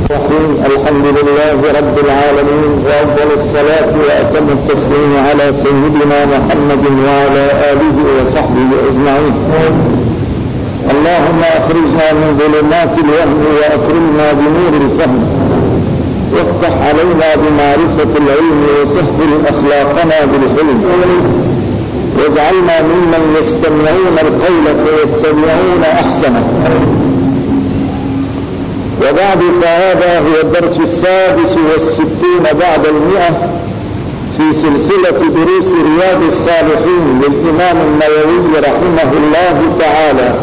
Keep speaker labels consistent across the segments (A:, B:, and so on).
A: الحمد لله رب العالمين، وأفضل الصلاة وأتم التسليم على سيدنا محمد وعلى آله وصحبه أجمعين. اللهم أخرجنا من ظلمات الوهم وأكرمنا بنور الفهم، وافتح علينا بمعرفة العلم وسهل أخلاقنا بالحلم، واجعلنا ممن يستمعون القول فيتبعون أحسنه. وبعد، فهذا هو الدرس 66 بعد 100 في سلسلة دروس رياض الصالحين للإمام النووي رحمه الله تعالى.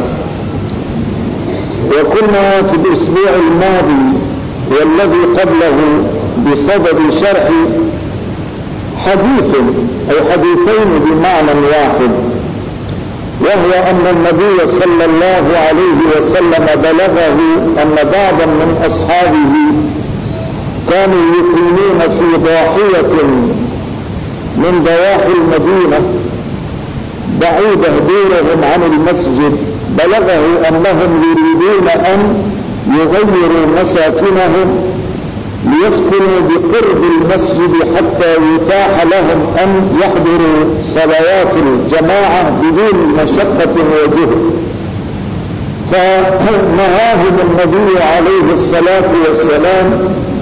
A: وكنا في الأسبوع الماضي والذي قبله بصدد شرح حديث أو حديثين بمعنى واحد، وهو أن النبي صلى الله عليه وسلم بلغه أن بعضا من أصحابه كانوا يقيمون في ضاحية من ضواحي المدينة بعيدة دورهم عن المسجد. بلغه أنهم يريدون أن يغيروا مساكنهم ليسكنوا بقرب المسجد حتى يتاح لهم أن يحضروا صلوات الجماعة بدون مشقة وجهد. فنهاهم النبي عليه الصلاة والسلام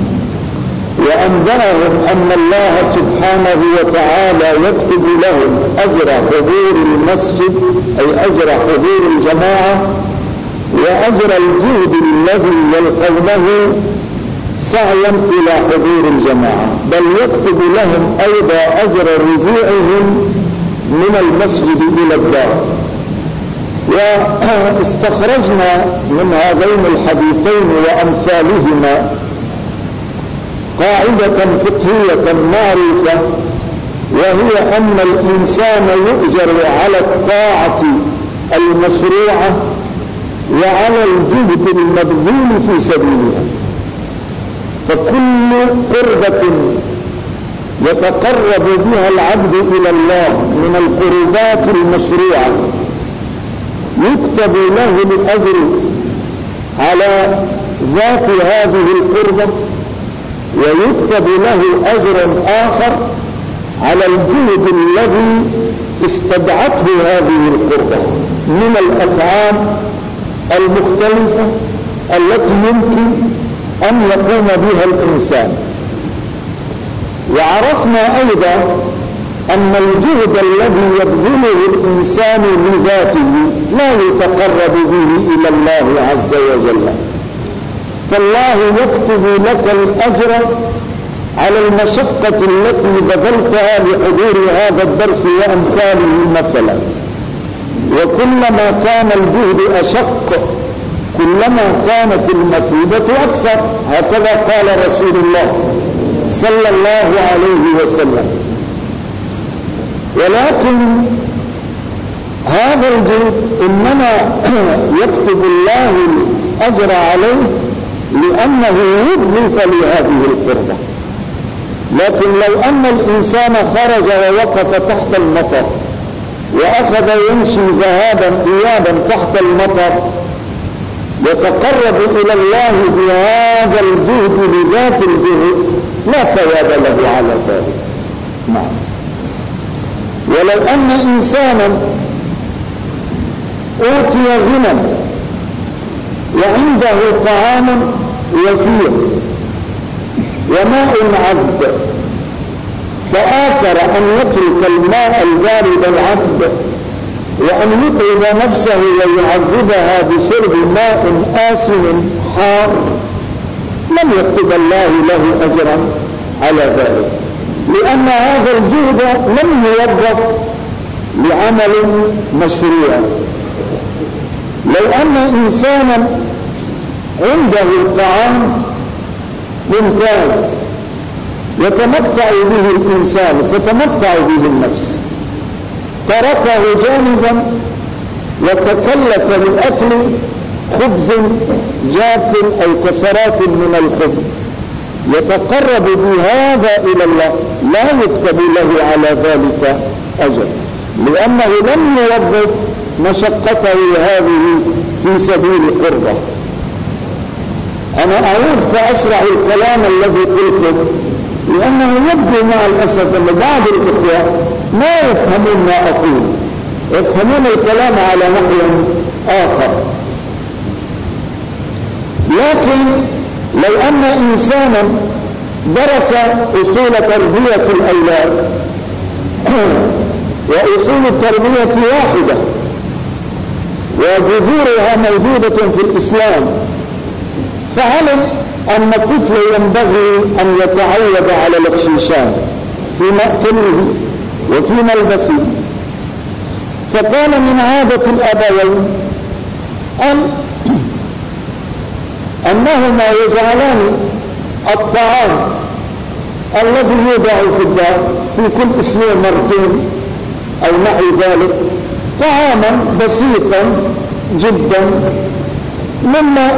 A: وأنبأهم أن الله سبحانه وتعالى يكتب لهم أجر حضور المسجد، أي أجر حضور الجماعة، وأجر الجهد الذي يلقونه سعيا إلى حضور الجماعة، بل يكتب لهم أيضا أجر رجوعهم من المسجد إلى الدار. واستخرجنا من هذين الحديثين وأمثالهما قاعدة فقهية معروفة، وهي أن الإنسان يؤجر على الطاعة المشروعة وعلى الجهد المبذول في سبيلها. فكل قربة يتقرب بها العبد إلى الله من القربات المشروعة يكتب له الأجر على ذات هذه القربة، ويكتب له أجر آخر على الجهد الذي استدعته هذه القربة من الأطعام المختلفة التي يمكن أن يقوم بها الإنسان. وعرفنا أيضا أن الجهد الذي يبذله الإنسان لذاته لا يتقرب به إلى الله عز وجل، فالله يكتب لك الأجر على المشقة التي بذلتها لحضور هذا الدرس وأمثاله مثلا. وكلما كان الجهد أشق كلما كانت المثوبة أكثر، هكذا قال رسول الله صلى الله عليه وسلم. ولكن هذا الجهد إنما يكتب الله الأجر عليه لأنه وظف لهذه القربة. لكن لو أن الإنسان خرج ووقف تحت المطر وأخذ يمشي ذهابا إيابا تحت المطر يتقرب إلى الله بهذا الجهد لذات الجهد، لا ثواب له على ذلك. نعم. ولو أن إنسانا أوتي غنى وعنده طعام وفير وماء عذب، فآثر أن يترك الماء البارد العذب وأن يتعب نفسه ويعذبها بشرب ماء آسن حار، لم يكتب الله له أجرا على ذلك، لأن هذا الجهد لم يوظف لعمل مشروع. لو أن إنسانا عنده الطعام ممتاز يتمتع به الإنسان، تتمتع به النفس، تركه جانبا وتكلف بأكل خبز جاف أو كسرات من الخبز، يتقرب بهذا إلى الله، لا يكتب له على ذلك أجر، لأنه لم يوظف مشقته هذه في سبيل قربة. أنا أعود فأشرح الكلام الذي قلته، لأنه يبدو مع الأسف أن بعض الإخوة ما يفهمون ما أقول، يفهمون الكلام على نحو آخر. لكن لو أن إنسانا درس أصول تربية الأولاد وأصول التربية واحدة وجذورها موجودة في الإسلام، فعلم أن الطفل ينبغي أن يتعود على الاخشيشان في مأكله وفي ملبسه، فكان من عادة الأبوين أنهما يجعلان الطعام الذي يوضع في الدار في كل أسبوع مرتين أو نحو ذلك طعاما بسيطا جدا، مما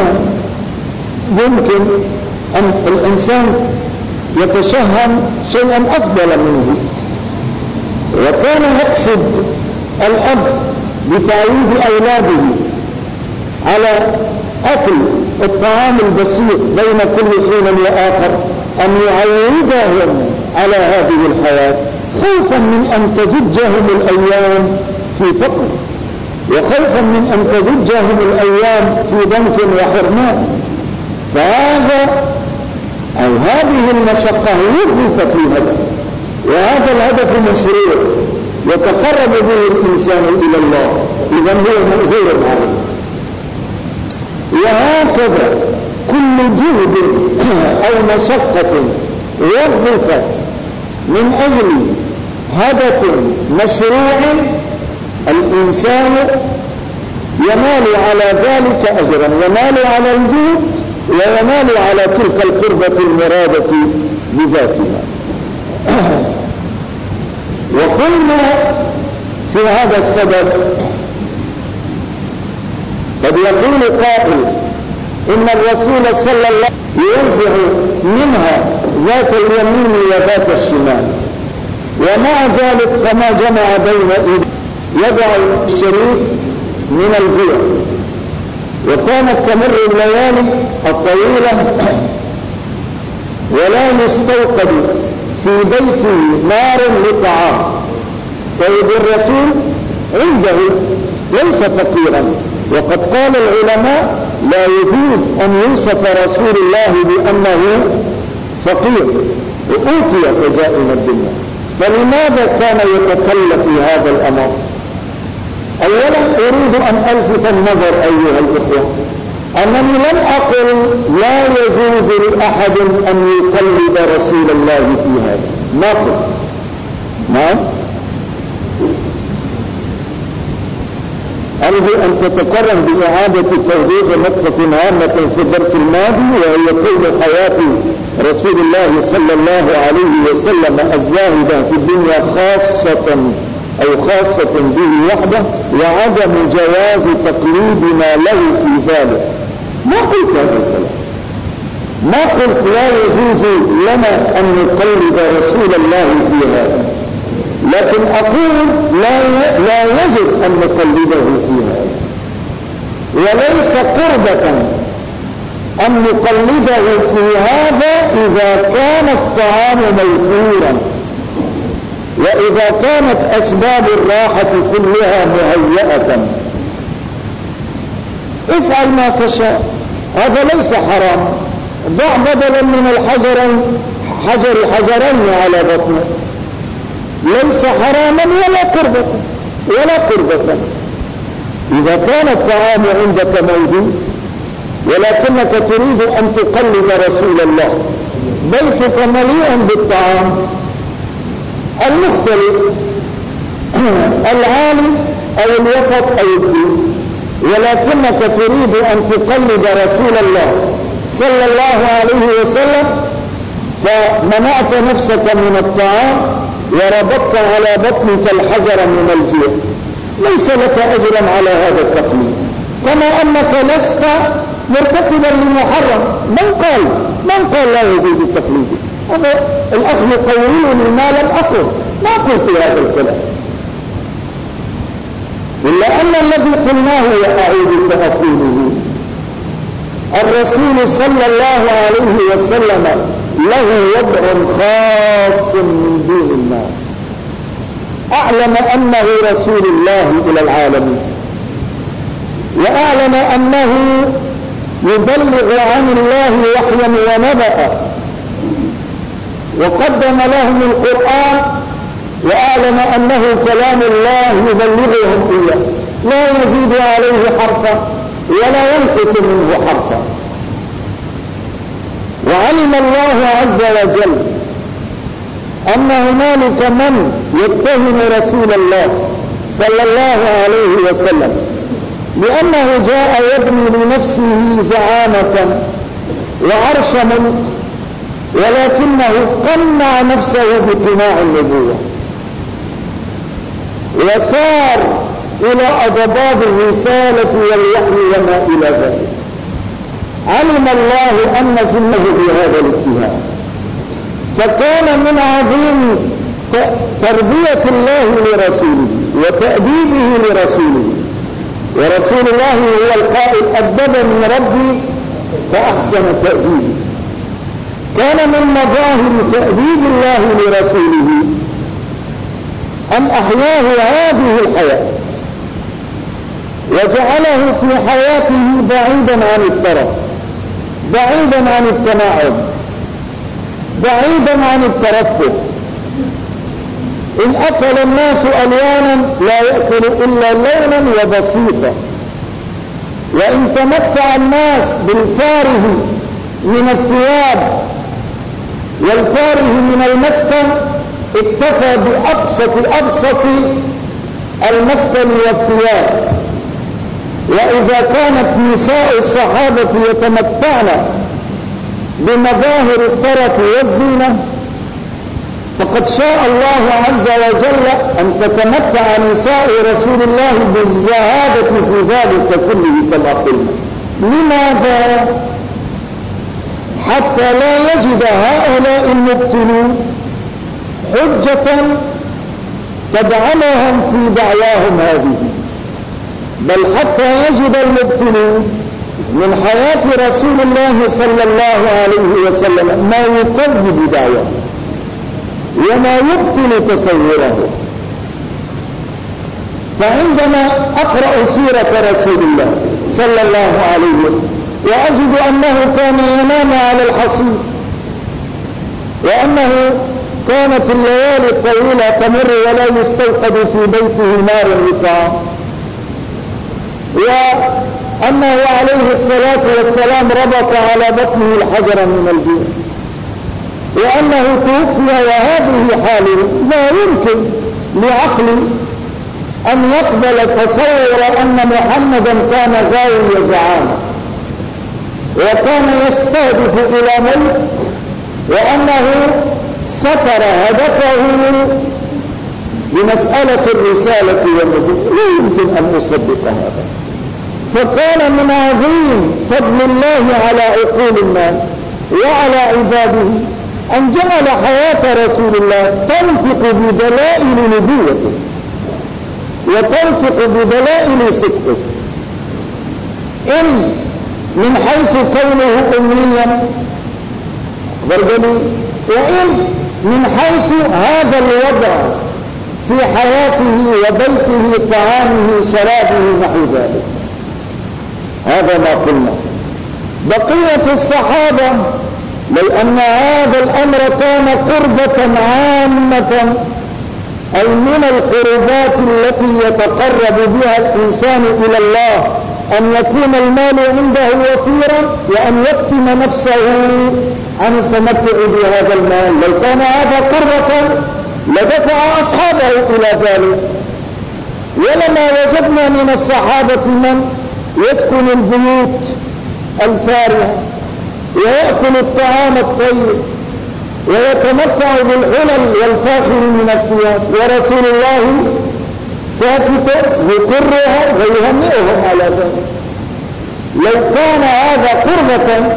A: يمكن أن الإنسان يتشهم شيئا أفضل منه. وكان يقصد الأب بتعويد أولاده على أكل الطعام البسيط بين كل حين وآخر أن يعودهم على هذه الحياة، خوفا من أن تزجهم الأيام في فقر، وخوفا من أن تزجهم الأيام في ضنك وحرمان. هذه المشقة وظفت في هدف، وهذا الهدف مشروع يتقرب به الإنسان إلى الله، إذا هو مأجور عليه. وهكذا كل جهد أو مشقة وظفت من أجل هدف مشروع الإنسان ينال على ذلك أجرا، ينال على الجهد وينال على تلك القربة المرادة بذاتها. وقلنا في هذا السبب قد يقول قائل إن الرسول صلى الله عليه وسلم يوزع منها ذات اليمين وذات الشمال، ومع ذلك فما جمع بين يدع الشريك من الجوع. وكانت تمر الليالي الطويلة ولا يستوقد في بيته نار لطعام. طيب الرسول عنده ليس فقيرا، وقد قال العلماء لا يجوز أن يوصف رسول الله بأنه فقير وأوتي خزائن الدنيا، فلماذا كان يتكلف في هذا الأمر؟ أولا أريد أن ألفت النظر أيها الإخوة أنني لم أقل لا يجوز لأحد أن يقلد رسول الله في هذا، ما قلت. نعم، أرجو أن تتكرم بإعادة توضيح نقطة هامة في الدرس الماضي، وهي كون حياة رسول الله صلى الله عليه وسلم الزاهدة في الدنيا خاصة به وحده، وعدم جواز تقليدنا له في ذلك. ما قلت هذا الكلام، ما قلت لا يجوز لنا أن نقلد رسول الله في هذا، لكن أقول لا يجب أن نقلده في هذا، وليس قربة أن نقلده في هذا إذا كان الطعام موفورا، وإذا كانت أسباب الراحة كلها مهيئة. افعل ما تشاء، هذا ليس حرام. ضع بدلا من حجرين على بطنه، ليس حراما ولا قربة إذا كان الطعام عندك موجود ولكنك تريد أن تقلد رسول الله. بيتك مليء بالطعام المختلف، العالي أو الوسط أو الدين، ولكنك تريد أن تقلد رسول الله صلى الله عليه وسلم، فمنعت نفسك من الطعام وربطت على بطنك الحجر من الجوع، ليس لك أجرا على هذا التقليد، كما أنك لست مرتكبا للمحرم. من قال لا يجوز التقليد؟ هذا الأخ يقولني ما لم أقل، ما قلت هذا الكلام، إلا أن الذي قلناه وأعيد فأقوله الرسول صلى الله عليه وسلم له وضع خاص من دون الناس، أعلم أنه رسول الله إلى العالمين، وأعلم أنه يبلغ عن الله وحيا ونبأ، وقدم لهم القرآن، وأعلم أنه كلام الله يبلغهم إياه، لا يزيد عليه حرفا ولا ينقص منه حرفا. وعلم الله عز وجل أن هنالك من يتهم رسول الله صلى الله عليه وسلم لأنه جاء يبني لنفسه زعامة وعرش ملك، ولكنه قنع نفسه بقناع النبوة وسار إلى أضداد الرسالة والوحي وما إلى ذلك. علم الله أن في النهي بهذا الاتهام، فكان من عظيم تربية الله لرسوله وتأديبه لرسوله، ورسول الله هو القائل أدبني ربي فأحسن تأديبي. كان من مظاهر تأديب الله لرسوله أن أحياه هذه الحياة وجعله في حياته بعيدا عن الترف، بعيدا عن التناعم، بعيدا عن الترفه. إن أكل الناس ألوانا لا يأكل إلا لونا وبسيطا، وإن تمتع الناس بالفاره من الثياب والفاره من المسكن اكتفى بأبسط المسكن والثياب. وإذا كانت نساء الصحابة يتمتعن بمظاهر الترف والزينة، فقد شاء الله عز وجل أن تتمتع نساء رسول الله بالزهادة في ذلك كله كما قلنا. لماذا؟ حتى لا يجد هؤلاء المبتلون حجة تدعمهم في دعواهم هذه، بل حتى يجد المبتلون من حياة رسول الله صلى الله عليه وسلم ما يكذب دعواه وما يبطل تصوره. فعندما أقرأ سيرة رسول الله صلى الله عليه وسلم وأجد أنه كان ينام على الحصير، وأنه كانت الليالي الطويلة تمر ولا يستوقد في بيته نار للطعام، وأنه عليه الصلاة والسلام ربط على بطنه الحجر من الجوع، وأنه توفي وهذه حاله، لا يمكن لعقلي أن يقبل تصور أن محمدا كان غاوي زعامة وكان يستهدف إلى ملك، وأنه ستر هدفه بمسألة الرسالة والنبوة. لا يمكن أن أصدق هذا. فكان من عظيم فضل الله على عقول الناس وعلى عباده أن جعل حياة رسول الله تنطق بدلائل نبوته وتنطق بدلائل صدقه، إن من حيث كونه أمنيا برجلي، وإن من حيث هذا الوضع في حياته وبيته، طعامه شرابه نحو ذلك. هذا ما قلنا. بقية الصحابة لو أن هذا الأمر كان قربة عامة، أي من القربات التي يتقرب بها الإنسان إلى الله، أن يكون المال عنده وفيرا وأن يفتن نفسه عن التمتع بهذا المال، لو كان هذا قربة لدفع أصحابه إلى ذلك. ولما وجدنا من الصحابة من يسكن البيوت الفارهة ويأكل الطعام الطيب ويتمتع بالحلل والفاخر من الثياب، ورسول الله ساكت يقرها ويهنئهم على ذلك. لو كان هذا قربة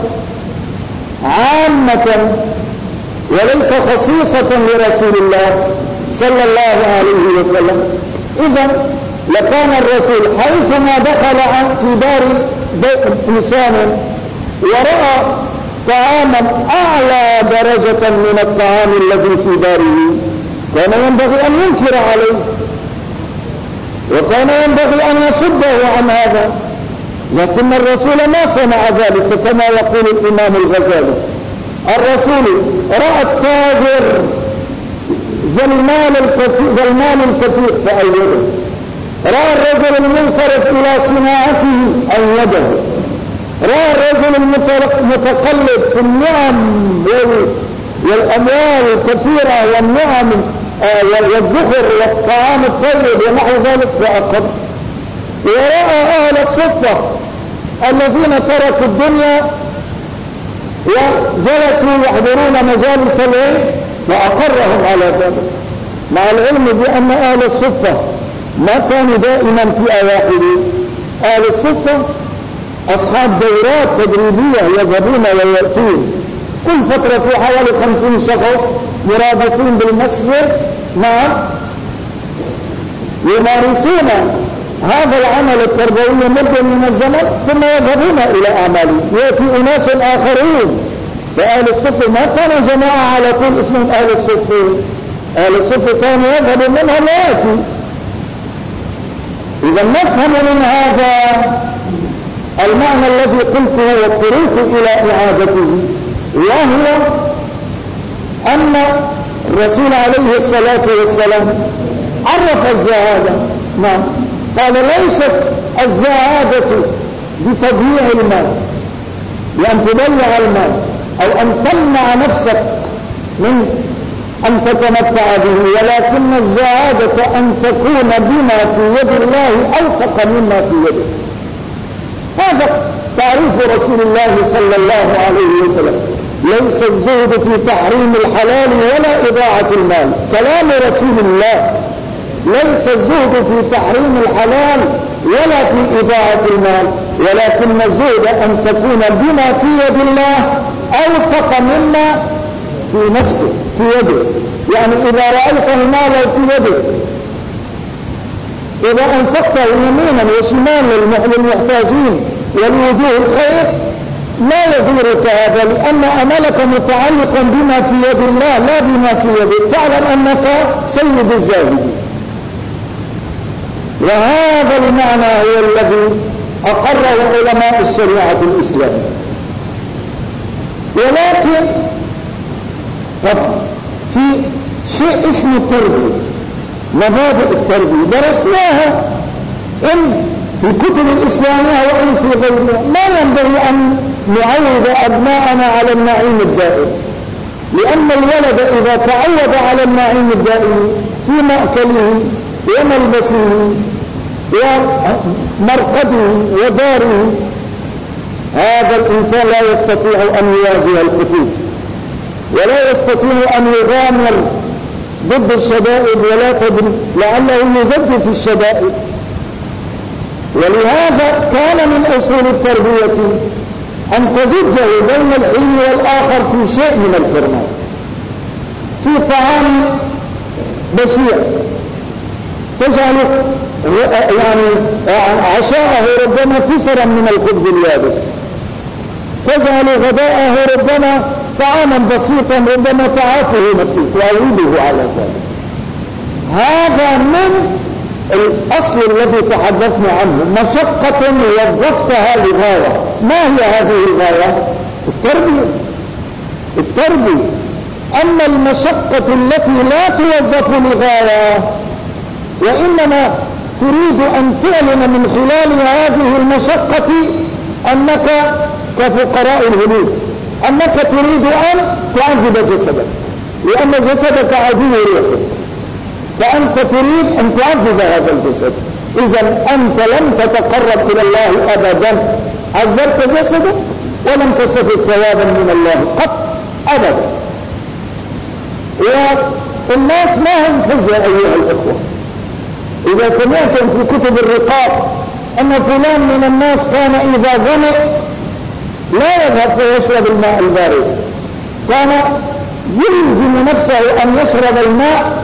A: عامة وليس خصيصة لرسول الله صلى الله عليه وسلم، إذن لكان الرسول حيثما دخل في دار إنسان ورأى طعاما أعلى درجة من الطعام الذي في داره كان ينبغي أن ينكر عليه، وكان ينبغي أن يصده عن هذا، لكن الرسول ما صنع ذلك. كما يقول الإمام الغزالي: الرسول رأى التاجر ذا المال الكثير فأيده، رأى الرجل المنصرف إلى صناعته أيده، رأى الرجل المتقلب في النعم والأموال الكثيرة والنعم والذخر والطعام الطيب ونحو ذلك فأقر. ورأى أهل الصفة الذين تركوا الدنيا وجلسوا يحضرون مجالس العلم فأقرهم على ذلك، مع العلم بأن أهل الصفة ما كانوا دائما في أواخر. أهل الصفة أصحاب دورات تدريبية يذهبون ويأتون كل فترة في حوالي 50 شخص مرابطين بالمسجد يمارسون هذا العمل التربوي مدة من الزمن ثم يذهبون إلى أعمالهم. يأتي أناس آخرون، فأهل الصفة ما كان جماعة على طول اسمهم أهل الصفة. أهل الصفة كانوا يذهبوا منها لا يأتي. إذا نفهم من هذا المعنى الذي قلته واضطررت إلى إعادته، وهو أن الرسول عليه الصلاة والسلام عرف الزهادة. نعم، قال: ليست الزهادة بتضييع المال، بأن تضيع المال أو أن تمنع نفسك من أن تتمتع به، ولكن الزهادة أن تكون بما في يد الله أوثق مما في يدك. هذا تعريف رسول الله صلى الله عليه وسلم. ليس الزهد في تحريم الحلال ولا إضاعة المال، كلام رسول الله. ليس الزهد في تحريم الحلال ولا في إضاعة المال، ولكن الزهد أن تكون بما في يد الله أوثق مما في نفسه في يده. يعني إذا رأيت المال في يدك، إذا أنفقته يمينا وشمالا للمحتاجين ولوجوه الخير لا يضرك هذا، لأن أملك متعلقا بما في يد الله لا بما في يدك. فاعلم أنك سيد الزاهدين. وهذا المعنى هو الذي أقره علماء الشريعة الإسلامية. ولكن في شيء اسمه التربية، مبادئ التربية درسناها إن في الكتب الإسلامية وإن في غيرها. ما ينبغي أن نعود أبناءنا على النعيم الدائم، لأن الولد إذا تعود على النعيم الدائم في مأكله وملبسه ومرقده وداره، هذا الإنسان لا يستطيع أن يواجه الخطوط، ولا يستطيع أن يغامر ضد الشدائد، ولا تدري لعله يزج في الشدائد. ولهذا كان من أصول التربية أن تزجه بين الحين والآخر في شيء من الحرمان، في طعام بشيع تجعله يعني عشاءه ربما كسرا من الخبز اليابس، تجعل غداءه ربما طعاما بسيطا ربما تعافه نفسه وأعوده على ذلك. هذا من الأصل الذي تحدثنا عنه، مشقة وظفتها لغاية. ما هي هذه الغاية؟ التربية. أما المشقة التي لا توظف لغاية وإنما تريد أن تعلن من خلال هذه المشقة أنك كفقراء الهنود، أنك تريد أن تعذب جسدك، لأن جسدك عدو روحك، فأنت تريد أن تعذب هذا الجسد. إذا أنت لم تتقرب إلى الله أبدا، عذبت جسدك ولم تستفد ثوابا من الله قط أبدا. والناس ما هم حجة أيها الأخوة. إذا سمعتم في كتب الرقاق أن فلان من الناس كان إذا ظمأ لا يذهب فيشرب الماء البارد، كان يلزم نفسه أن يشرب الماء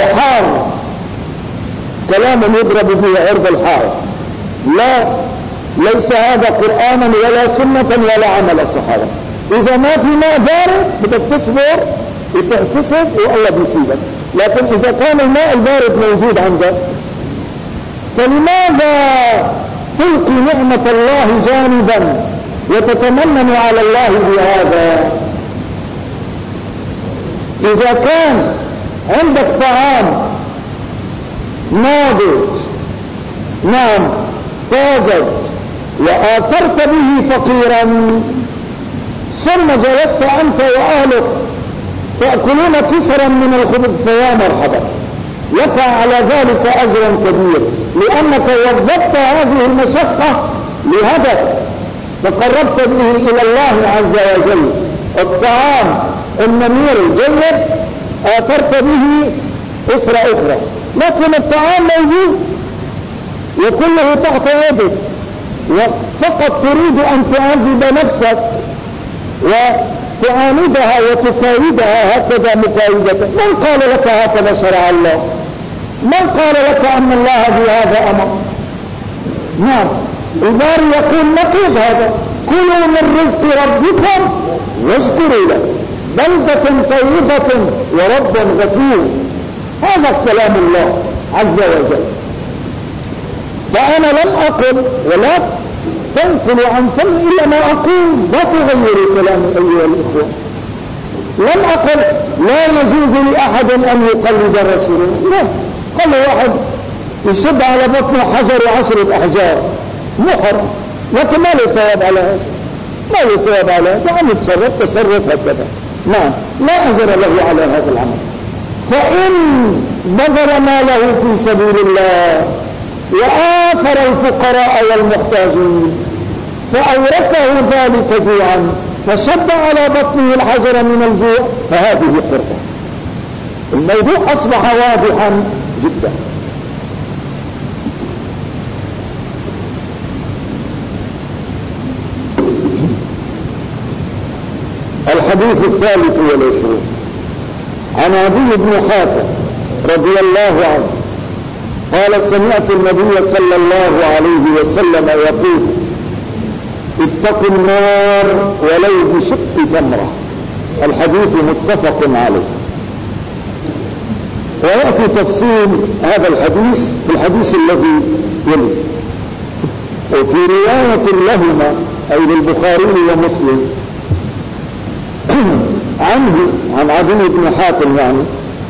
A: الحار، كلام يضرب فيه عرض الحار، لا ليس هذا قرآنا ولا سنة ولا عمل الصحابة. إذا ما في ماء بارد بدك تصبر وتحتسب والله بيصيبك، لكن إذا كان الماء البارد موجود عندك فلماذا تلقي نعمة الله جانبا وتتمنن على الله بهذا؟ إذا كان عندك طعام ناضج نعم طازج وآثرت به فقيرا ثم جلست أنت وأهلك تأكلون كسرا من الخبز فيا مرحبا لك على ذلك أجر كبير، لأنك وظفت هذه المشقة لهدف فقربت به إلى الله عز وجل. الطعام النمير الجيد آثرت به أسرة أخرى، لكن الطعام موجود وكله تحت يدك وفقط تريد أن تعذب نفسك وتعاندها وتكايدها هكذا مكايدة. من قال لك هكذا شرع الله؟ من قال لك أن الله بهذا أمر؟ نعم الباري يقول نقيض هذا: كلوا من رزق ربكم واشكروا له بلدة طيبة ورب غفور. هذا كلام الله عز وجل. فأنا لم أقل ولا تنقل عن فم إلا ما أقول، لا تغيروا كلامي أيها الإخوة. لم أقل لا يجوز لأحد أن يقلد الرسول، لا. قال واحد يشد على بطنه حجر و10 أحجار محرم، لكن ما له ثواب على هذا، ما له ثواب على هذا، يعني تصرف هكذا. نعم لا أجر له على هذا العمل. فإن بذل ماله في سبيل الله وآثر الفقراء والمحتاجين فأورثه ذلك جوعا فشد على بطنه الحجر من الجوع فهذه قربة. الموضوع أصبح واضحا جدا. الحديث 23 عن عدي بن حاتم رضي الله عنه قال: سمعت النبي صلى الله عليه وسلم يقول: اتقوا النار ولو بشق تمرة. الحديث متفق عليه. ويأتي تفصيل هذا الحديث في الحديث الذي يلي. وفي رواية لهما أي للبخاري ومسلم عنه عن عدي بن حاتم يعني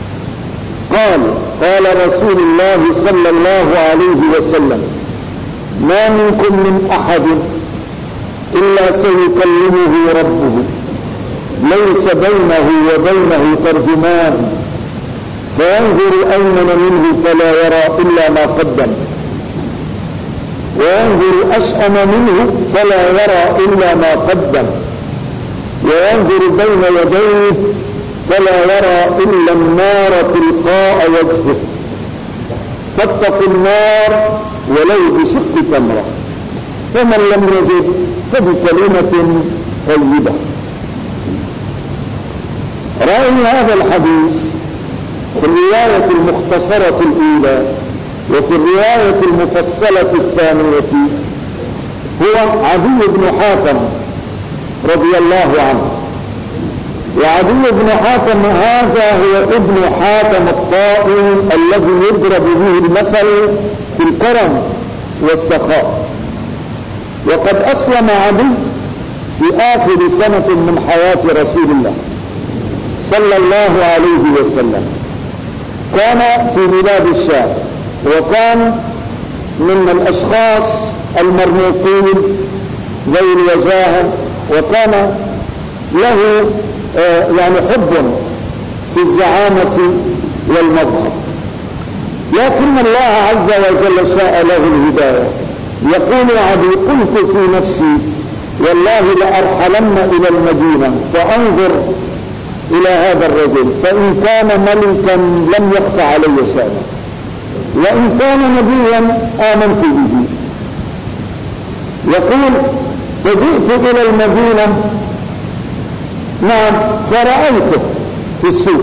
A: قال رسول الله صلى الله عليه وسلم: ما منكم من أحد إلا سيكلمه ربه ليس بينه وبينه ترجمان فينظر أيمن منه فلا يرى إلا ما قدم وينظر أشأم منه فلا يرى إلا ما قدم وينظر بين يديه فلا يرى إلا النار تلقاء وجهه فاتقوا النار ولو بشق تمرة. فمن لم يجد فبكلمة طيبة. رأي هذا الحديث في الرواية المختصرة الأولى وفي الرواية المفصلة الثانية هو عدي بن حاتم رضي الله عنه. وعدي بن حاتم هذا هو ابن حاتم الطائي الذي يضرب به المثل في الكرم والسخاء. وقد أسلم عدي في آخر سنة من حياة رسول الله صلى الله عليه وسلم. كان في بلاد الشام وكان من الأشخاص المرموقين ذوي الوجاهة وكان له يعني حب في الزعامة والمظهر. لكن الله عز وجل شاء له الهداية. يقول عدي: قلت في نفسي والله لأرحلن إلى المدينة فأنظر إلى هذا الرجل فإن كان ملكا لم يخف علي شأنه وإن كان نبيا آمنت به. يقول: فجئت إلى المدينة نعم فرأيته في السوق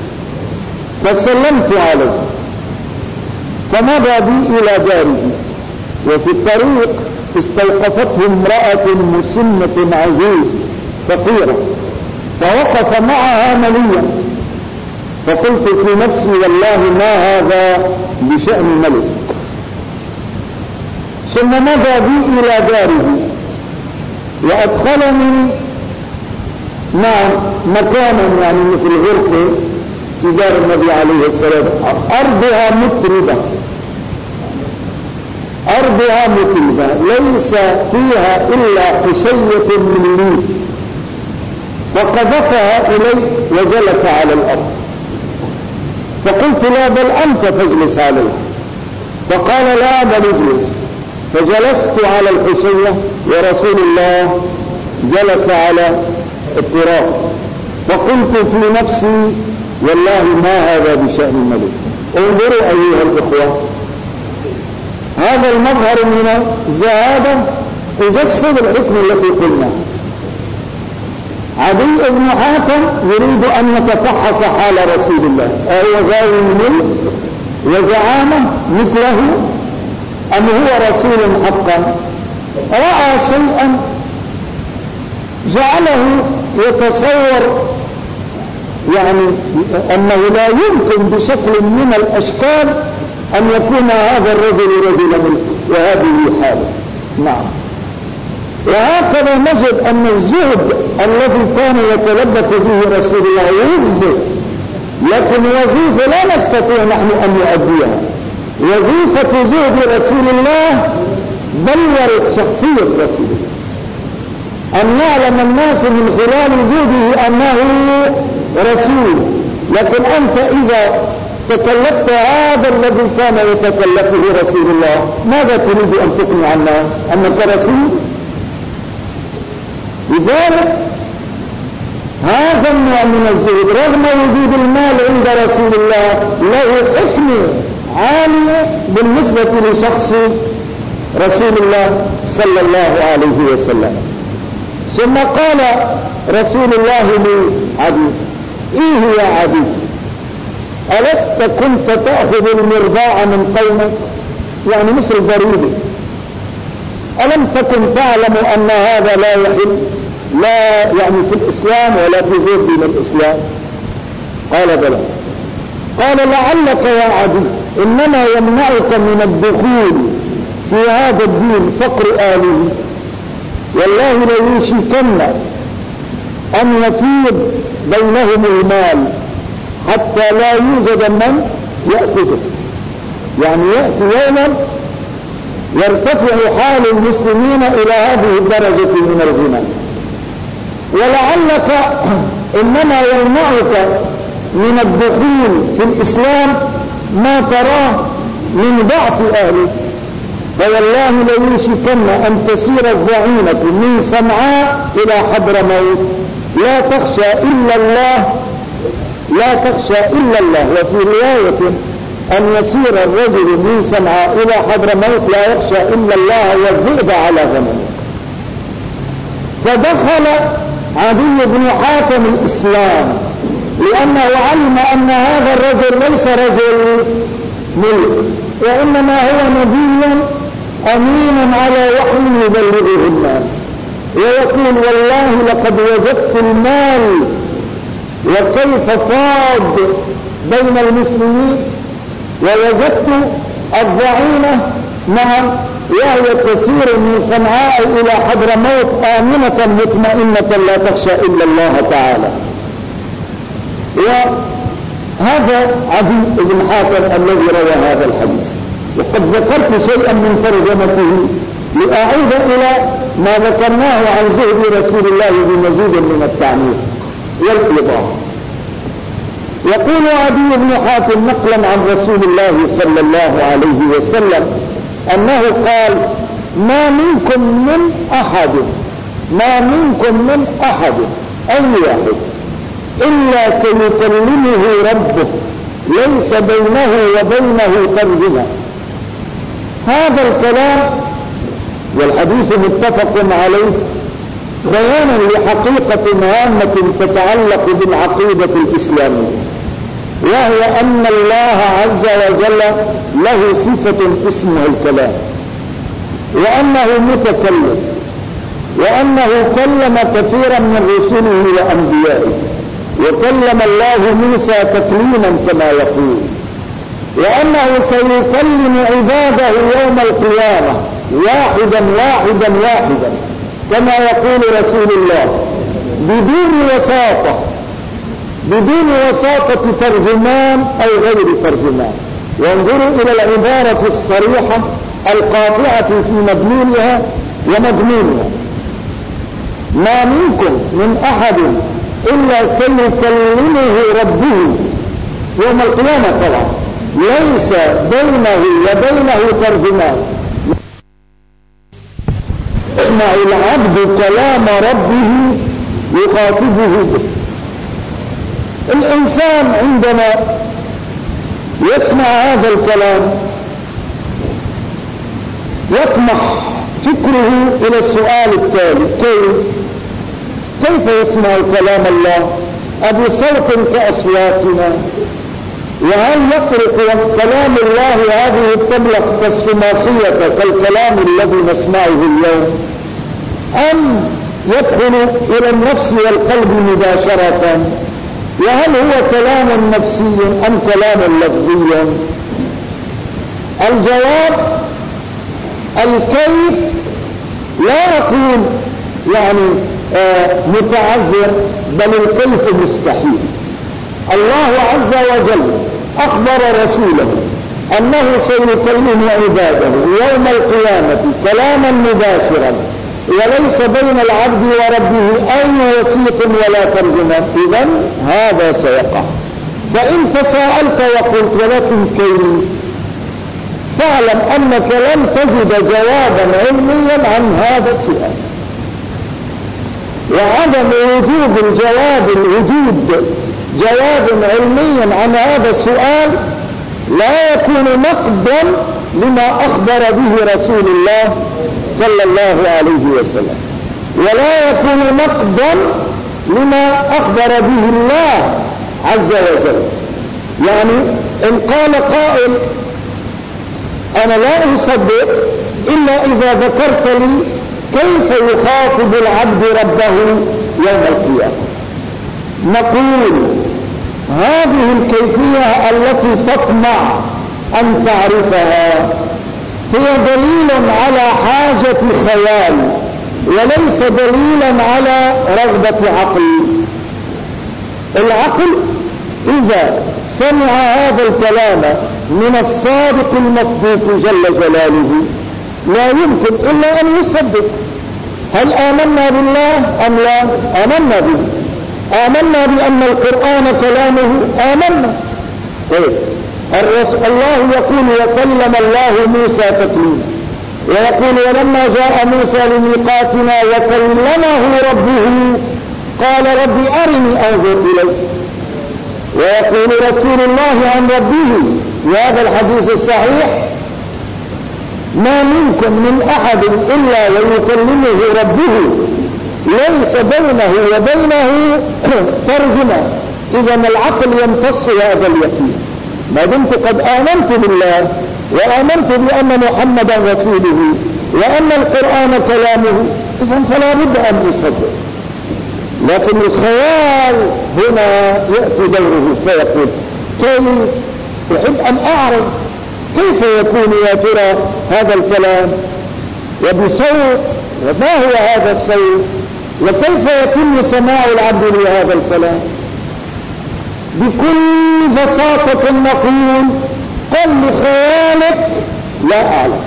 A: فسلمت عليه فمضى بي إلى داره وفي الطريق استوقفته امرأة مسنة عجوز فقيرة فوقف معها مليا، فقلت في نفسي والله ما هذا بشأن ملك. ثم مضى بي إلى داره وأدخلني مكانا يعني مثل غرفة في دار النبي عليه الصلاة والسلام، أرضها متربة ليس فيها إلا حشية من ليف، فقذفها إلي وجلس على الأرض، فقلت لا بل أنت تجلس عليه، فقال لا بل اجلس، فجلست على الحشية ورسول الله جلس على التراب، فقلت في نفسي والله ما هذا بشأن الملك. انظروا أيها الإخوة، هذا المظهر من الزهادة يجسد الحكم التي قلنا. عدي بن حاتم يريد أن يتفحص حال رسول الله، أهو غاوي الملك وزعامة مثله أم هو رسول حقا؟ رأى شيئا جعله يتصور يعني أنه لا يمكن بشكل من الأشكال أن يكون هذا الرجل رجل ملك وهذه حاله. نعم. وهكذا نجد أن الزهد الذي كان يتلبث به رسول الله يوظف، لكن وظيفة لا نستطيع نحن أن نؤديها. وظيفة زهد رسول الله بلورت شخصية رسول الله، أن يعلم الناس من خلال زهده أنه رسول. لكن أنت إذا تكلفت هذا الذي كان يتكلفه رسول الله، ماذا تريد أن تقنع الناس؟ أنك رسول؟ لذلك هذا النوع من الزهد رغم وجود المال عند رسول الله له حكمة عالية بالنسبة لشخص رسول الله صلى الله عليه وسلم. ثم قال رسول الله لعدي: إيه يا عدي، ألست كنت تأخذ المرضاع من قومك؟ يعني مثل ضريبة، ألم تكن تعلم أن هذا لا يحل، لا يعني في الإسلام ولا في غير دين الإسلام؟ قال بلى. قال: لعلك يا عدي إنما يمنعك من الدخول في هذا الدين فقر آله، والله ليوشكن أن يفيض بينهم المال حتى لا يوجد من يأخذه. يعني يأتي يوما يرتفع حال المسلمين إلى هذه الدرجة من الغنى. ولعلك إنما يمنعك من الدخول في الإسلام ما تراه من ضعف أهله، فوالله ليوشكن أن تسير الضعينة من صنعاء إلى حضرموت لا تخشى إلا الله، وفي رواية أن يسير الرجل من صنعاء إلى حضرموت لا يخشى إلا الله والذئب على غنمه. فدخل عدي بن حاتم الإسلام لأنه علم أن هذا الرجل ليس رجل ملك، وإنما هو نبي أمين على وحي يبلغه الناس، ويقول: والله لقد وجدت المال وكيف فاض بين المسلمين، ووجدت الضعينة وهي تسير من صنعاء إلى حضرموت آمنة مطمئنة لا تخشى إلا الله تعالى. وهذا عدي بن حاتم الذي روى هذا الحديث. وقد ذكرت شيئا من ترجمته لأعود إلى ما ذكرناه عن زهد رسول الله بمزيد من التعميق والإيضاح. يقول عدي بن حاتم نقلا عن رسول الله صلى الله عليه وسلم أنه قال: ما منكم من أحد أي واحد إلا سيكلمه ربه ليس بينه وبينه ترجمة. هذا الكلام والحديث متفق عليه بيانا لحقيقة هامة تتعلق بالعقيدة الإسلامية، وهي أن الله عز وجل له صفة اسمها الكلام، وأنه متكلم، وأنه كلم كثيرا من رسله وأنبيائه، وكلم الله موسى تكليما كما يقول، وأنه سيكلم عباده يوم القيامة واحدا واحدا واحدا كما يقول رسول الله بدون وساطة ترجمان أو غير ترجمان. وانظروا إلى العبارة الصريحة القاطعة في مدلولها ومضمونها: ما منكم من أحد إلا سيكلمه ربه يوم القيامة. طبعا ليس بينه وبينه ترجمان، يسمع العبد كلام ربه يخاطبه به. الإنسان عندما يسمع هذا الكلام يطمح فكره إلى السؤال التالي: كيف يسمع كلام الله؟ أبصوت كأصواتنا؟ وهل يطرق كلام الله هذه الطبلة كالصماخية كالكلام الذي نسمعه اليوم، أم يدخل إلى النفس والقلب مباشرة؟ وهل هو كلام نفسي أم كلام لفظي؟ الجواب: الكيف لا أقول يعني متعذر، بل الكيف مستحيل. الله عز وجل أخبر رسوله أنه سيكلم عباده يوم القيامة كلاما مباشرا، وليس بين العبد وربه أي وسيط ولا ترجمان. إذن هذا سيقع. فإن تساءلت وقلت ولكن كيف، فاعلم أنك لن تجد جوابا علميا عن هذا السؤال. وعدم وجود جواب علمي عن هذا السؤال لا يكون نقدا لما أخبر به رسول الله صلى الله عليه وسلم، ولا يكون نقدا لما أخبر به الله عز وجل. يعني إن قال قائل: أنا لا أصدق إلا إذا ذكرت لي كيف يخاطب العبد ربه يوم القيامة، نقول: هذه الكيفية التي تطمع أن تعرفها هي دليل على حاجة خيال، وليس دليلا على رغبة عقل. العقل إذا سمع هذا الكلام من الصادق المصدوق جل جلاله لا يمكن إلا أن يصدق. هل آمنا بالله أم لا؟ آمنا به. آمنا بأن القرآن كلامه، آمنا. طيب الله يقول: وكلم الله موسى تكليما، ويقول: ولما جاء موسى لميقاتنا وكلمه ربه قال رب أرني أنظر إليك. ويقول رسول الله عن ربه وهذا الحديث الصحيح: ما منكم من أحد إلا ويكلمه ربه ليس بينه وبينه ترجمة. إذن العقل يمتص هذا اليقين. ما دمت قد آمنت بالله وآمنت بأن محمدا رسوله وأن القرآن كلامه، إذن فلا بد أن أصدق. لكن الخيال هنا يأتي دوره فيقول: كيف؟ أحب أن أعرف كيف يكون يا ترى هذا الكلام، وبصوت، وما هو هذا الصوت، وكيف يتم سماع العبد لهذا الكلام. بكل بساطة نقول: قل لخيالك لا أعلم.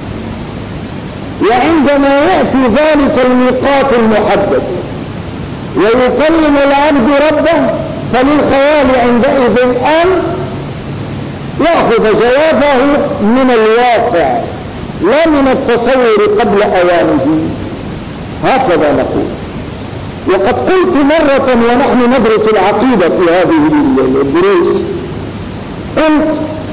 A: وعندما يأتي ذلك الميقات المحدد ويكلم العبد ربه فللخيال عندئذ أن يأخذ جوابه من الواقع لا من التصور قبل أوانه. هكذا نقول. وقد قلت مرة ونحن ندرس العقيدة في هذه الدروس، قلت: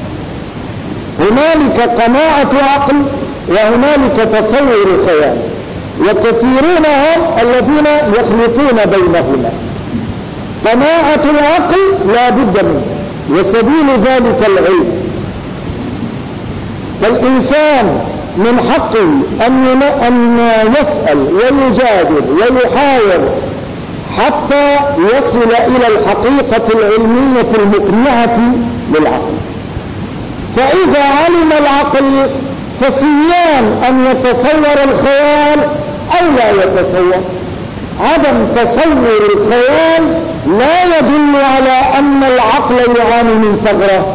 A: هنالك قناعة عقل وهنالك تصور خيال، وكثيرون هم الذين يخلطون بينهما. قناعة العقل لا بد منه، وسبيل ذلك العلم. فالإنسان من حقه أن يسأل ويجادل ويحاور حتى يصل إلى الحقيقة العلمية المقنعة للعقل. فإذا علم العقل فسيان أن يتصور الخيال أو لا يتصور. عدم تصور الخيال لا يدل على أن العقل يعاني من ثغرة.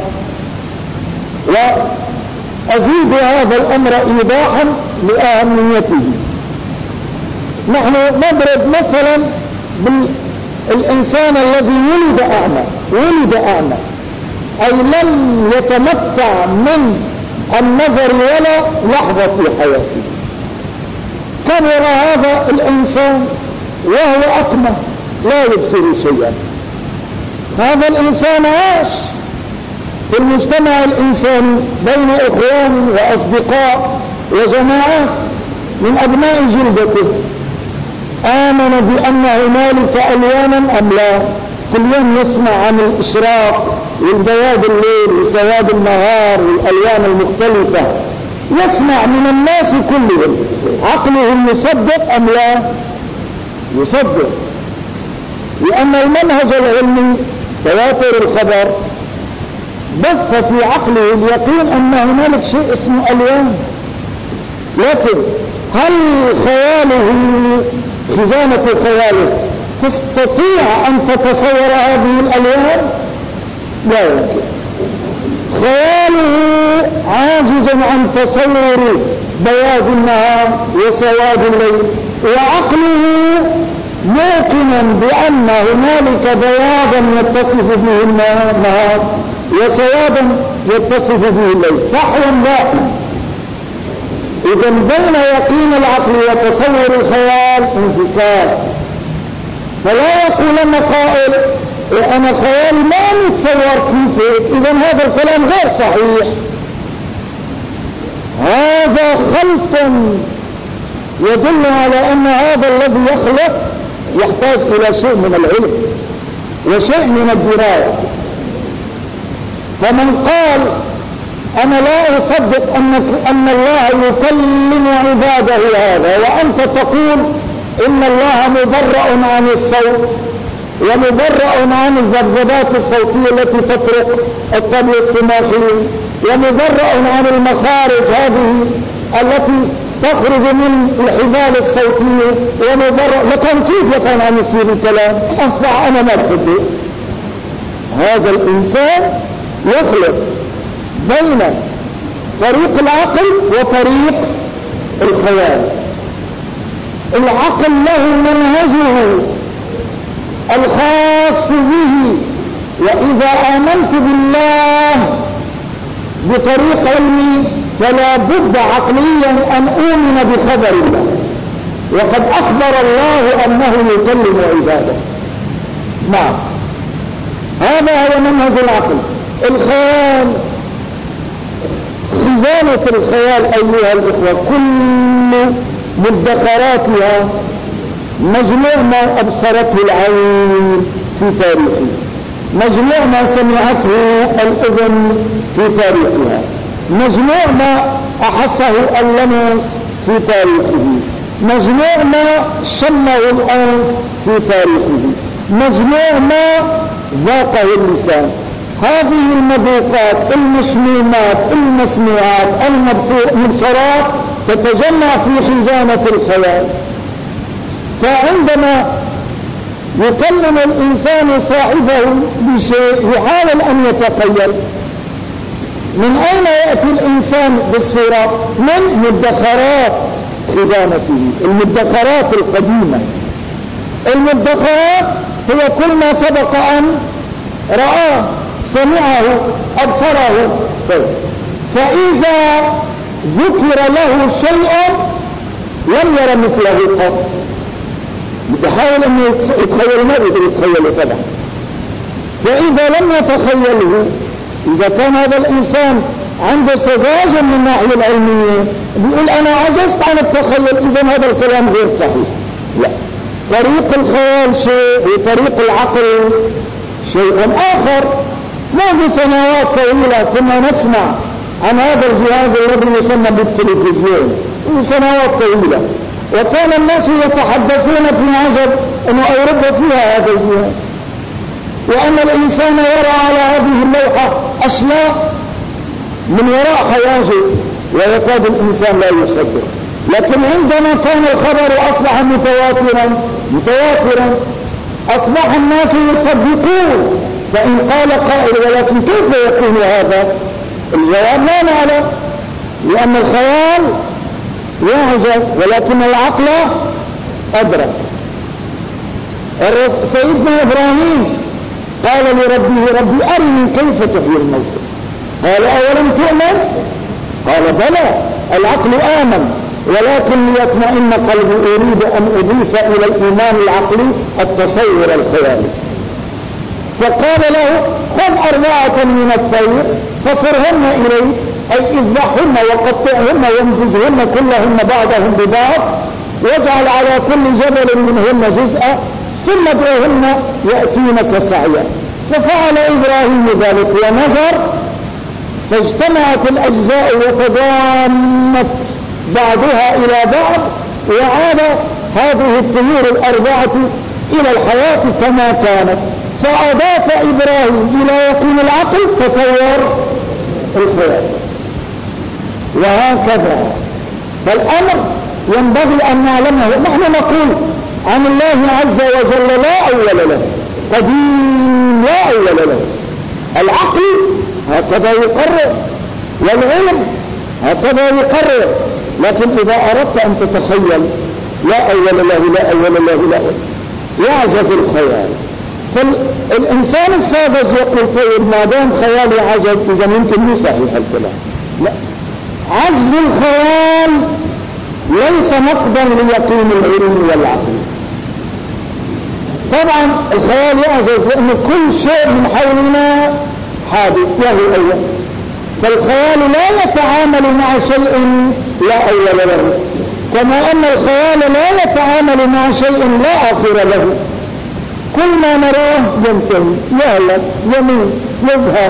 A: وأزيد هذا الأمر إيضاحا لأهميته. نحن نضرب مثلا بالإنسان الذي ولد أعمى أي لم يتمتع من النظر ولا لحظة في حياته. كبر هذا الإنسان وهو أكمه لا يبصر شيئا. هذا الإنسان عاش في المجتمع الإنساني بين إخوان وأصدقاء وجماعات من أبناء جلدته. آمن بأن هنالك ألوانا أم لا؟ كل يوم يسمع عن الإشراق والبياض الليل وسواد النهار والألوان المختلفة، يسمع من الناس كلهم. عقله يصدق أم لا؟ يصدق، لأن المنهج العلمي تواتر الخبر بث في عقله اليقين أن هنالك شيء اسمه ألوان. لكن هل خياله خزانة خياله تستطيع أن تتصور هذه الألوان؟ لا يمكن. خياله عاجز عن تصور بياض النهار وسواد الليل، وعقله موقنا بأن هنالك بياضا يتصف به النهار وسوادا يتصف به الليل. صح ولا لا؟ إذا بين يقين العقل وتصور الخيال انفكاك. فلا يقول قائل أنا خيالي ما نتصور كيف، إذا هذا الكلام غير صحيح. هذا خلط يدل على أن هذا الذي يخلق يحتاج إلى شيء من العلم وشيء من الدراية. فمن قال أنا لا أصدق أن الله يكلم عباده هذا، وأنت تقول إن الله مبرأ عن الصوت ومبرأ عن الذبذبات الصوتية التي تطرق الطبل السماخي، ومبرأ عن المخارج هذه التي تخرج من الحبال الصوتية، ومبرأ، لكن كيف يكون عن يصير الكلام؟ أصبح أنا ما أصدق. هذا الإنسان يخلط بين طريق العقل وطريق الخيال. العقل له منهجه الخاص به، وإذا آمنت بالله بطريق علمي فلا بد عقليا أن أؤمن بخبر الله، وقد أخبر الله أنه يكلم عباده. نعم، هذا هو منهج العقل. الخيال، خزانة الخيال أيها الإخوة كل مدخراتها مجموع ما أبصرته العين في تاريخه، مجموع ما سمعته الأذن في تاريخها، مجموع ما أحسه اللمس في تاريخه، مجموع ما شمه الأنف في تاريخه، مجموع ما ذاقه اللسان. هذه المذوقات، المشمومات، المسموعات، المبصرات تتجمع في خزانة الخيال. فعندما يكلم الإنسان صاحبه بشيء يحاول أن يتخيل. من أين يأتي الإنسان بالصورة؟ من مدخرات خزانته، المدخرات القديمة. المدخرات هي كل ما سبق أن رآه، سمعه، أبصره. فإذا ذكر له شيء لم ير مثله قط، يحاول أن يتخيل، ما يقدر يتخيله طبعا. فإذا لم يتخيله، إذا كان هذا الإنسان عنده سذاجة من الناحية العلمية بيقول أنا عجزت عن التخيل، إذا هذا الكلام غير صحيح. لا، طريق الخيال شيء وطريق العقل شيء آخر. منذ سنوات طويلة كنا نسمع عن هذا الجهاز الذي يسمى بالتلفزيون سنوات طويلة، وكان الناس يتحدثون في عجب أن أوروبا فيها هذا الجهاز، وأن الإنسان يرى على هذه اللوحة أشياء من وراء حواجز ويكاد الإنسان لا يصدق. لكن عندما كان الخبر أصبح متواترا أصبح الناس يصدقون. فإن قال قائل ولكن كيف يكون هذا؟ الجواب لا نعلم، لأن الخيال يعجز ولكن العقل أدرك. سيدنا إبراهيم قال لربه ربي أرني كيف تحيي الموتى، قال أولم تؤمن؟ قال بلى، العقل آمن ولكن ليطمئن قلبي أريد أن أضيف إلى الإيمان العقلي التصور الخيالي. فقال له خذ 4 من الطير فصرهن إليه، أي اذبحهن وقطعهن وامزجهن كلهن بعضهم ببعض واجعل على كل جبل منهن جزءا ثم ادعهن يأتينك سعيا. ففعل إبراهيم ذلك ونظر فاجتمعت الأجزاء وتضامت بعضها إلى بعض، وعاد هذه الطيور 4 إلى الحياة كما كانت. فأضاف إبراهيم إلى يقين العقل تصور الخيال. وهكذا فالأمر ينبغي أن نعلمه. نحن نقول عن الله عز وجل لا أول له، قديم لا أول له. العقل هكذا يقرر والعلم هكذا يقرر، لكن إذا أردت أن تتخيل لا أول له لا أول له لا أول، يعجز الخيال. فالإنسان الساذج يقول طيب ما دام خيالي عجز إذا يمكن مو صحيح الكلام. لا، عجز الخيال ليس نقدا ليقين العلم والعقل. طبعا الخيال يعجز لأن كل شيء من حولنا حادث له أول، فالخيال لا يتعامل مع شيء لا أول له، كما أن الخيال لا يتعامل مع شيء لا آخر له. كل ما نراه ينتهي، يهلك، يموت، يزهق.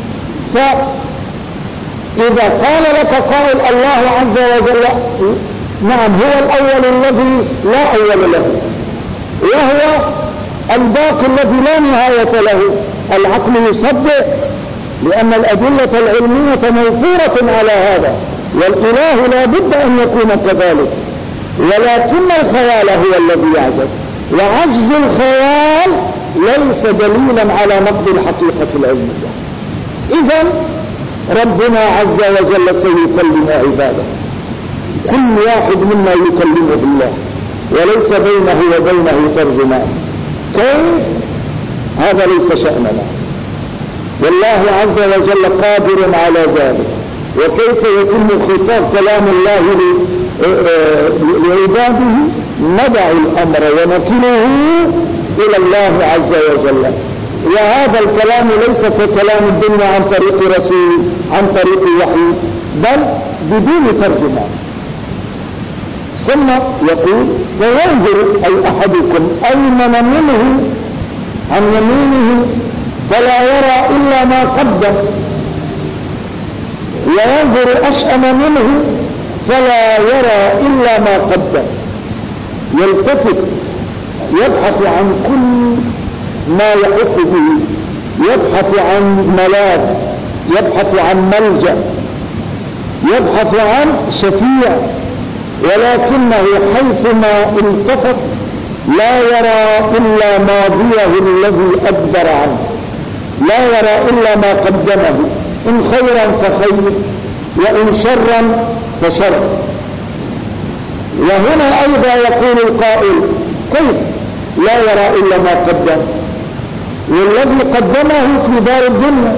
A: فإذا قال لك قائل الله عز وجل نعم هو الأول الذي لا أول له، وهو الباقي الذي لا نهاية له، العقل يصدق لأن الأدلة العلمية موفورة على هذا، والإله لا بد أن يكون كذلك، ولكن الخيال هو الذي يعجز. وعجز الخيال ليس دليلا على نقد الحقيقة العلمية. إذن ربنا عز وجل سيكلم عباده، كل واحد منا يكلمه الله وليس بينه وبينه ترجمان. كيف؟ هذا ليس شأننا، والله عز وجل قادر على ذلك. وكيف يتم خطاب كلام الله لعباده؟ ندع الأمر ونكله إلى الله عز وجل. وهذا الكلام ليس ككلام الدنيا عن طريق رسول عن طريق وحي، بل بدون ترجمة. ثم يقول فينظر أي أحدكم أيمن منه عن يمينه فلا يرى إلا ما قدم، وينظر أشأم منه فلا يرى إلا ما قدم. يلتفت يبحث عن كل ما يحف به، يبحث عن ملاذ، يبحث عن ملجأ، يبحث عن شفيع، ولكنه حيثما التفت لا يرى إلا ماضيه الذي أدبر عنه، لا يرى إلا ما قدمه، إن خيرا فخير وإن شرا فشر. وهنا أيضا يقول القائل كيف لا يرى إلا ما قدم؟ والذي قدمه في دار الدنيا،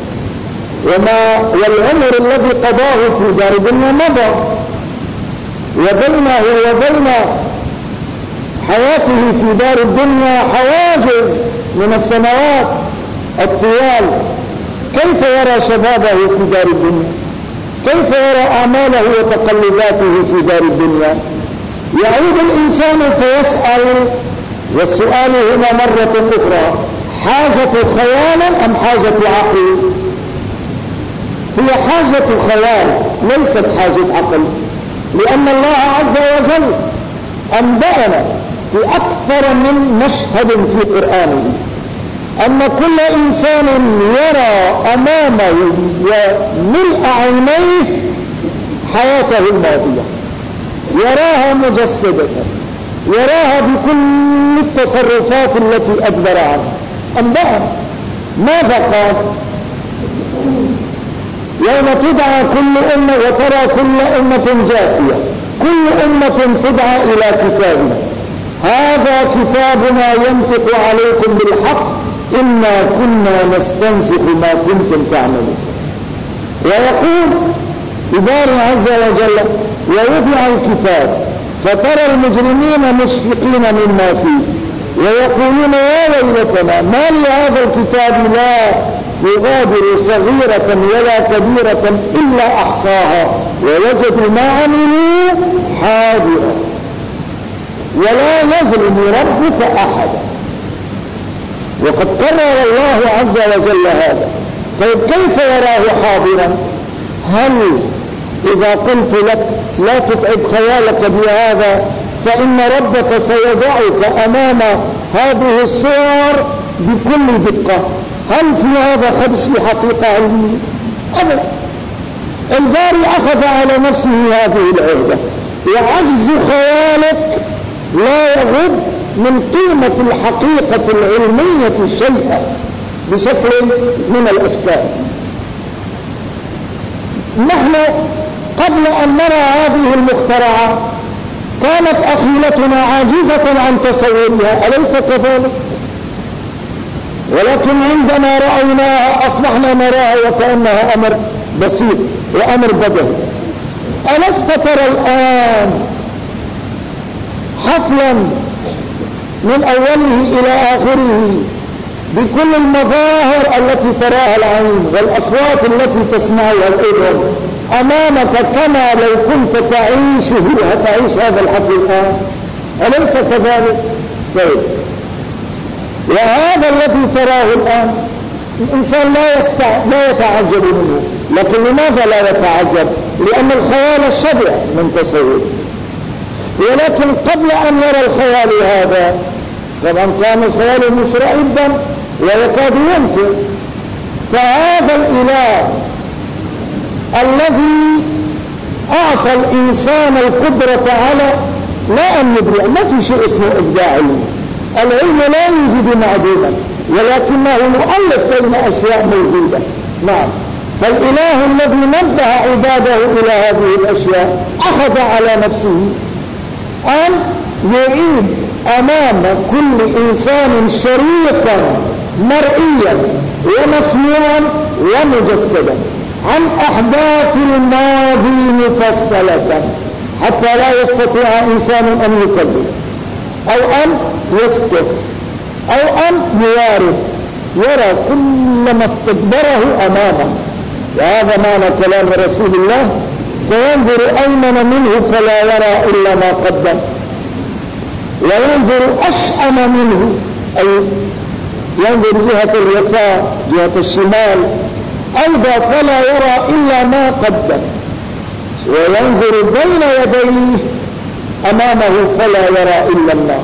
A: والعمر الذي قضاه في دار الدنيا مضى، وبينه وبين حياته في دار الدنيا حواجز من السنوات الطوال. كيف يرى شبابه في دار الدنيا؟ كيف يرى أعماله وتقلباته في دار الدنيا؟ يعود الإنسان فيسأل، والسؤال هنا مرة أخرى حاجة خيال أم حاجة عقل؟ هي حاجة خيال ليست حاجة عقل، لأن الله عز وجل أنبأنا في أكثر من مشهد في قرآنه أن كل إنسان يرى أمامه وملء عينيه حياته الماضية، يراها مجسدة، يراها بكل التصرفات التي أدبر عنها. أنبأنا ماذا قال؟ يوم تدعى كل أمة وترى كل أمة جاثية، كل أمة تدعى إلى كتابنا، هذا كتابنا ينطق عليكم بالحق إنا كنا نستنسخ ما كنتم تعملون. ويقول إبارة عز وجل ووضع الكتاب فترى المجرمين مشفقين مما فيه ويقولون يا ويلتنا ما لهذا الكتاب لا يغادر صغيرة ولا كبيرة إلا أحصاها ووجدوا ما عملوا حاضرا ولا يظلم ربك أحدا. وقد قرر الله عز وجل هذا. طيب كيف يراه حاضرا؟ هل إذا قلت لك لا تتعب خيالك بهذا فإن ربك سيضعك أمام هذه الصور بكل دقة، هل في هذا خدش لحقيقة علمية؟ أبدا. الباري أخذ على نفسه هذه العهدة، وعجز خيالك لا يغض من قيمة الحقيقة العلمية شيئا بشكل من الأشكال. نحن قبل أن نرى هذه المخترعات كانت أخيلتنا عاجزة عن تصورها، أليس كذلك؟ ولكن عندما رأيناها أصبحنا نراها وكأنها أمر بسيط وأمر بديهي. ألست ترى الآن حفلا من أوله إلى آخره بكل المظاهر التي تراها العين والأصوات التي تسمعها الأذن أمامك كما لو كنت تعيش هذا الحفل الآن، أليس كذلك؟ طيب، وهذا الذي تراه الآن الإنسان لا يتعجب منه، لكن لماذا لا يتعجب؟ لأن الخيال شبع من تصور. ولكن قبل أن يرى الخيال هذا طبعا كان الخيال مشرعبا ويكاد ينفر. فهذا الإله الذي أعطى الإنسان القدرة على لا أن يبدع، ما في شيء اسمه إبداع علمي، العلم لا يوجد معدوما ولكنه يؤلف بين أشياء موجودة. نعم، فالإله الذي نبه عباده إلى هذه الأشياء أخذ على نفسه أن يعيد أمام كل إنسان شريكا مرئيا ومسموعا ومجسدا عن أحداث الماضي مفصلة حتى لا يستطيع إنسان أن يكذب أو أن يسكت أو أن يوارث، يرى كل ما استكبره أمامه. وهذا معنى كلام رسول الله: فينظر أيمن منه فلا يرى إلا ما قدم، وينظر أشأم منه أي ينظر جهة اليسار جهة الشمال أيضا فلا يرى إلا ما قدم، وينظر بين يديه أمامه فلا يرى إلا النار.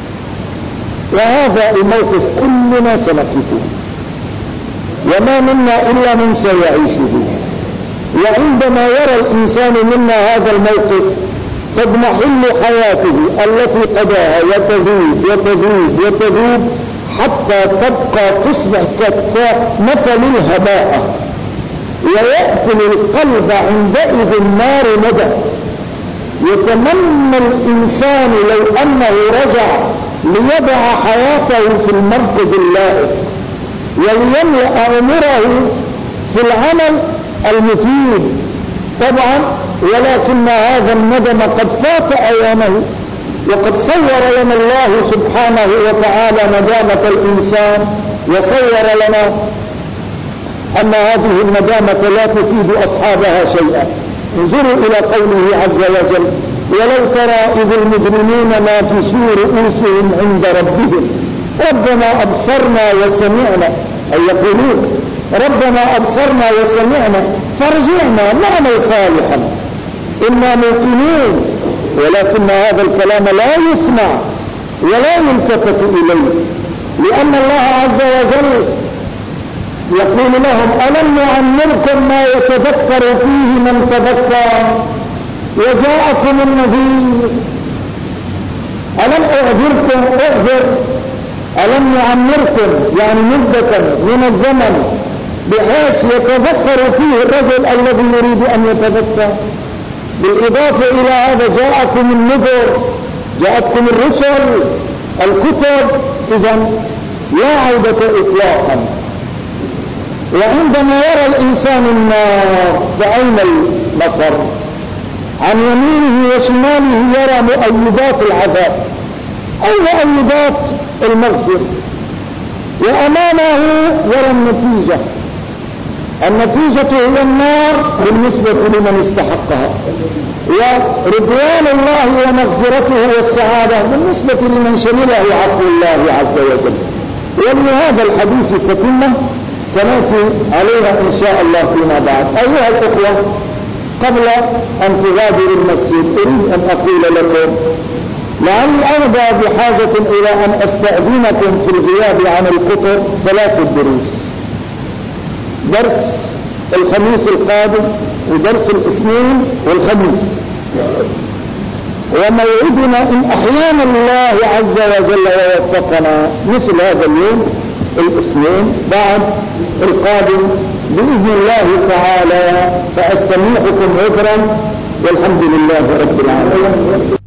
A: وهذا الموقف كلنا سنقفه وما منا إلا من سيعيشه. وعندما يرى الإنسان منا هذا الموقف تضمحل حياته التي قضاها وتذوب وتذوب وتذوب حتى تبقى تصبح كمثل الهباء، ويأكل القلب عندئذ النار ندى. يتمنى الإنسان لو أنه رجع ليضع حياته في المركز اللائق وليملأ عمره في العمل المفيد طبعا، ولكن هذا الندم قد فات أيامه. وقد صور لنا الله سبحانه وتعالى ندامة الإنسان، وصور لنا أن هذه الندامة لا تفيد أصحابها شيئا. انظروا إلى قوله عز وجل: ولو ترى إذ المجرمين ناكسوا رؤوسهم عند ربهم ربنا أبصرنا وسمعنا، أي يقولون ربنا أبصرنا وسمعنا فارجعنا نعمل صالحا إنا موقنون، ولكن هذا الكلام لا يسمع ولا يلتفت إليه، لأن الله عز وجل يقول لهم ألم نعمركم ما يتذكر فيه من تذكر وجاءكم النذير، ألم أعذر ألم نعمركم يعني مدة من الزمن بحيث يتذكر فيه الرجل الذي يريد أن يتذكر. بالإضافة إلى هذا جاءكم النذر، جاءتكم الرسل الكتب، إذن لا عودة إطلاقا. وعندما يرى الإنسان النار فأين المفر؟ عن يمينه وشماله يرى مؤيدات العذاب أو مؤيدات المغفرة، وأمامه يرى النتيجة. النتيجة هي النار بالنسبة لمن استحقها، ورضوان الله ومغفرته والسعادة بالنسبة لمن شمله عفو الله عز وجل. ولهذا الحديث تتمة سنأتي عليها إن شاء الله فيما بعد. أيها الأخوة، قبل أن تغادروا المسجد أريد أن أقول لكم لعلي أرضى بحاجة إلى أن أستأذنكم في الغياب عن الكتب 3 دروس: درس الخميس القادم ودرس الاثنين والخميس، وموعدنا إن أحيانا الله عز وجل ووفقنا مثل هذا اليوم الاثنين بعد القادم بإذن الله تعالى. فأستميحكم عذرا والحمد لله رب العالمين.